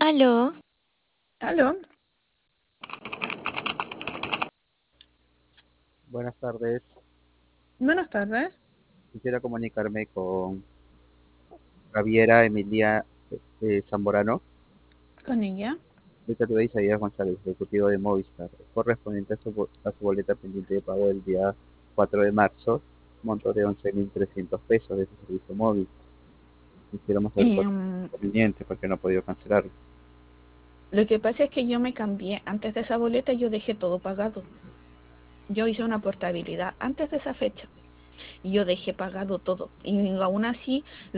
Aló, Aló, Buenas tardes. buenas tardes. Quisiera comunicarme con Javiera Emilia Zamorano. Con ella. De Calidad Isaías González, ejecutivo de Movistar, correspondiente a su boleta pendiente de pago del día 4 de marzo, monto de 11.300 pesos de su servicio móvil. Quisiéramos saber cuál es Em, el inconveniente porque no he podido cancelarlo. lo que pasa es que yo me cambié. Antes de esa boleta yo dejé todo pagado. Yo hice una portabilidad antes de esa fecha y yo dejé pagado todo. Y aún así